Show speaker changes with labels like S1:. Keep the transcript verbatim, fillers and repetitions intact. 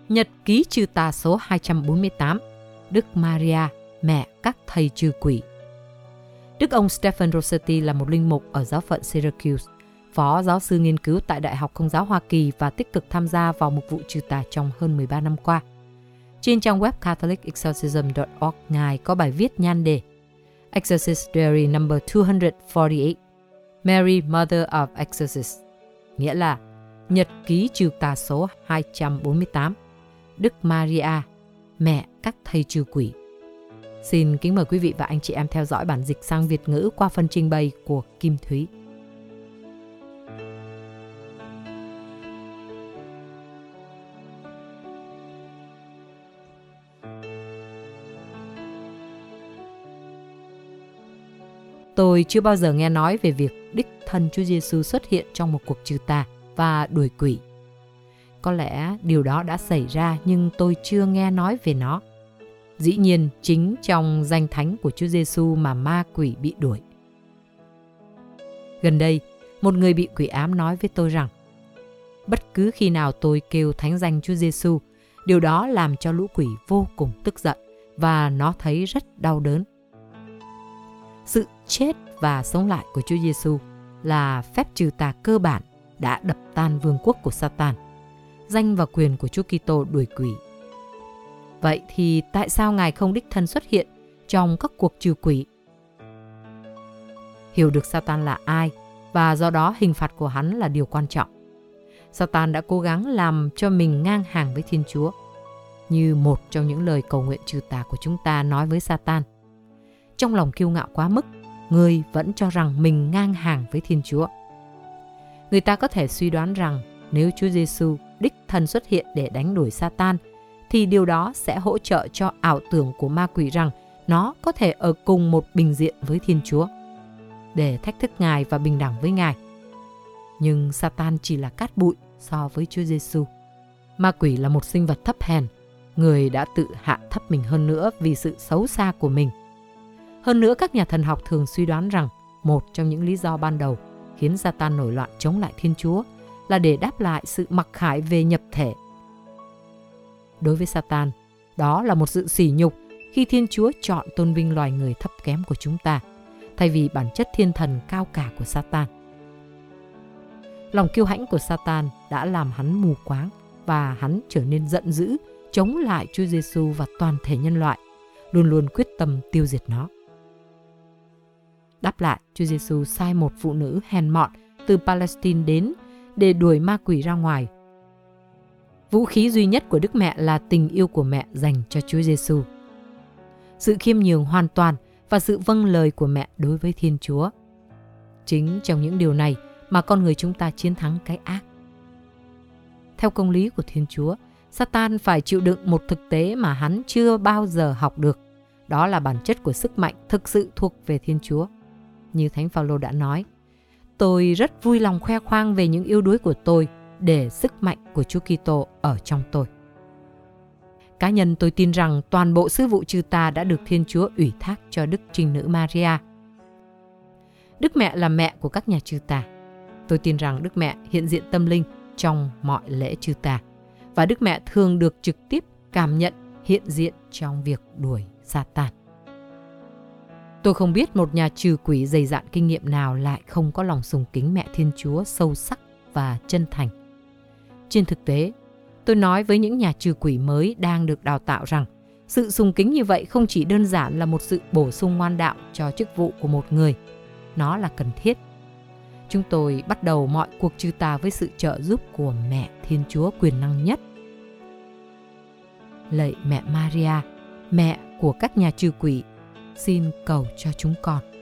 S1: Nhật ký trừ tà số hai trăm bốn mươi tám, Đức Maria, mẹ các thầy trừ quỷ. Đức ông Stephen Rossetti là một linh mục ở giáo phận Syracuse, phó giáo sư nghiên cứu tại Đại học Công giáo Hoa Kỳ và tích cực tham gia vào mục vụ trừ tà trong hơn mười ba năm qua. Trên trang web catholic exorcism dot org, Ngài có bài viết nhan đề Exorcist Diary number two hundred forty-eight, Mary, Mother of Exorcists, nghĩa là Nhật ký trừ tà số hai trăm bốn mươi tám, Đức Maria, mẹ các thầy trừ quỷ. Xin kính mời quý vị và anh chị em theo dõi bản dịch sang Việt ngữ qua phần trình bày của Kim Thúy. Tôi chưa bao giờ nghe nói về việc đích thân Chúa Giêsu xuất hiện trong một cuộc trừ tà và đuổi quỷ. Có lẽ điều đó đã xảy ra nhưng tôi chưa nghe nói về nó. Dĩ nhiên, chính trong danh thánh của Chúa Giêsu mà ma quỷ bị đuổi. Gần đây, một người bị quỷ ám nói với tôi rằng bất cứ khi nào tôi kêu thánh danh Chúa Giêsu, điều đó làm cho lũ quỷ vô cùng tức giận và nó thấy rất đau đớn. Sự chết và sống lại của Chúa Giêsu là phép trừ tà cơ bản đã đập tan vương quốc của Satan, danh và quyền của Chúa Kitô đuổi quỷ. Vậy thì tại sao Ngài không đích thân xuất hiện trong các cuộc trừ quỷ? Hiểu được Satan là ai và do đó hình phạt của hắn là điều quan trọng. Satan đã cố gắng làm cho mình ngang hàng với Thiên Chúa, như một trong những lời cầu nguyện trừ tà của chúng ta nói với Satan. Trong lòng kiêu ngạo quá mức, người vẫn cho rằng mình ngang hàng với Thiên Chúa. Người ta có thể suy đoán rằng nếu Chúa Giêsu đích thân xuất hiện để đánh đuổi Satan, thì điều đó sẽ hỗ trợ cho ảo tưởng của ma quỷ rằng nó có thể ở cùng một bình diện với Thiên Chúa, để thách thức Ngài và bình đẳng với Ngài. Nhưng Satan chỉ là cát bụi so với Chúa Giêsu. Ma quỷ là một sinh vật thấp hèn, người đã tự hạ thấp mình hơn nữa vì sự xấu xa của mình. Hơn nữa, các nhà thần học thường suy đoán rằng một trong những lý do ban đầu khiến Satan nổi loạn chống lại Thiên Chúa là để đáp lại sự mặc khải về nhập thể. Đối với Satan, đó là một sự sỉ nhục khi Thiên Chúa chọn tôn vinh loài người thấp kém của chúng ta, thay vì bản chất thiên thần cao cả của Satan. Lòng kiêu hãnh của Satan đã làm hắn mù quáng và hắn trở nên giận dữ chống lại Chúa Giêsu và toàn thể nhân loại, luôn luôn quyết tâm tiêu diệt nó. Đáp lại, Chúa Giêsu sai một phụ nữ hèn mọn từ Palestine đến để đuổi ma quỷ ra ngoài. Vũ khí duy nhất của Đức Mẹ là tình yêu của mẹ dành cho Chúa Giêsu, sự khiêm nhường hoàn toàn và sự vâng lời của mẹ đối với Thiên Chúa. Chính trong những điều này mà con người chúng ta chiến thắng cái ác. Theo công lý của Thiên Chúa, Satan phải chịu đựng một thực tế mà hắn chưa bao giờ học được. Đó là bản chất của sức mạnh thực sự thuộc về Thiên Chúa. Như Thánh Phaolô đã nói, tôi rất vui lòng khoe khoang về những yếu đuối của tôi để sức mạnh của Chúa Kitô ở trong tôi. Cá nhân tôi tin rằng toàn bộ sứ vụ trừ tà đã được Thiên Chúa ủy thác cho Đức Trinh Nữ Maria. Đức Mẹ là mẹ của các nhà trừ tà. Tôi tin rằng Đức Mẹ hiện diện tâm linh trong mọi lễ trừ tà, và Đức Mẹ thường được trực tiếp cảm nhận hiện diện trong việc đuổi Satan. Tôi không biết một nhà trừ quỷ dày dạn kinh nghiệm nào lại không có lòng sùng kính mẹ Thiên Chúa sâu sắc và chân thành. Trên thực tế, tôi nói với những nhà trừ quỷ mới đang được đào tạo rằng sự sùng kính như vậy không chỉ đơn giản là một sự bổ sung ngoan đạo cho chức vụ của một người. Nó là cần thiết. Chúng tôi bắt đầu mọi cuộc trừ tà với sự trợ giúp của mẹ Thiên Chúa quyền năng nhất. Lạy mẹ Maria, mẹ của các nhà trừ quỷ, xin cầu cho chúng con.